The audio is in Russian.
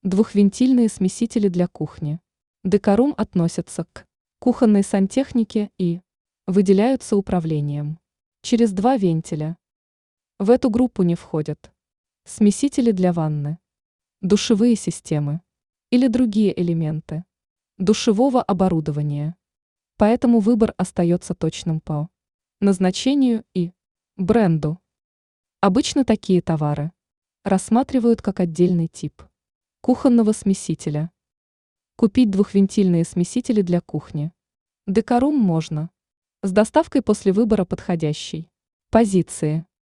Двухвентильные смесители для кухни. Декорум относятся к кухонной сантехнике и выделяются управлением через два вентиля. В эту группу не входят смесители для ванны, душевые системы или другие элементы душевого оборудования. Поэтому выбор остается точным по назначению и бренду. Обычно такие товары рассматривают как отдельный тип кухонного смесителя. Купить двухвентильные смесители для кухни. Декорум можно с доставкой после выбора подходящей позиции.